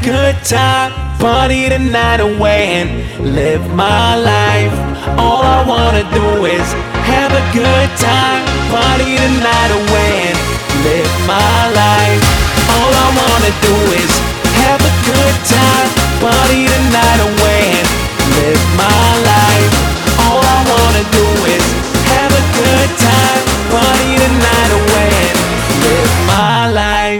good time, party the night away and live my life. All I wanna do is have a good time, party the night away and live my life. All I wanna do is have a good time, party the night away and live my life. All I wanna do is have a good time, party the night away and live my life.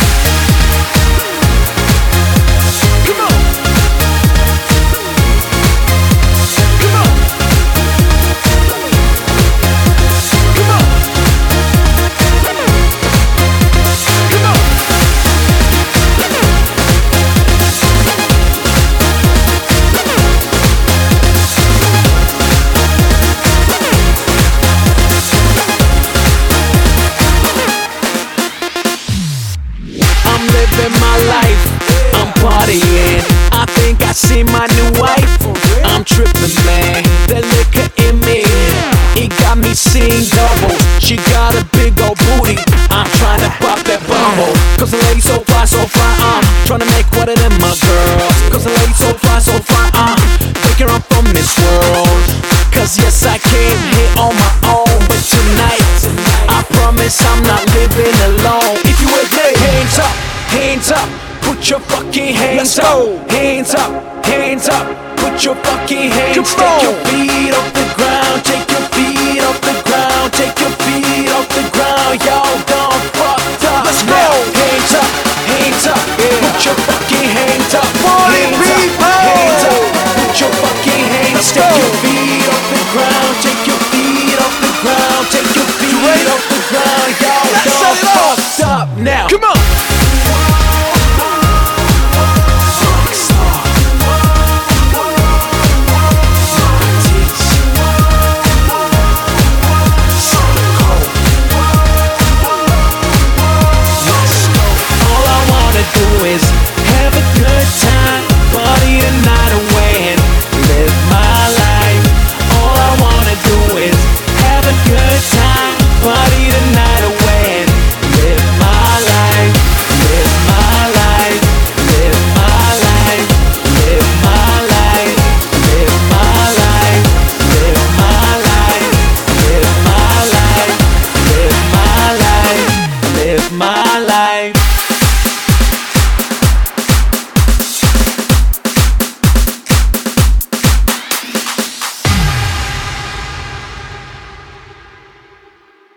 My life, I'm partying. I think I see my new wife. I'm tripping, man. The liquor in me, it got me seeing double. She got a big old booty. I'm trying to pop that bubble. Cause the lady so fly, so fly. I'm trying to make one of them my girls. Cause the lady so fly, so fly. I'm thinking I'm from this world. Cause yes, I came here on my own. But tonight, I promise I'm not living alone. If you with me, hands up. Hands up, put your fucking hands up. Hands up, hands up, put your fucking hands. Take your feet off the ground, take your feet off the ground, take your feet off the ground. Y'all done fucked up. Let's go. Hands up, hands up, put your fucking hands up. Hands up, hands up, put your fucking hands. Take your feet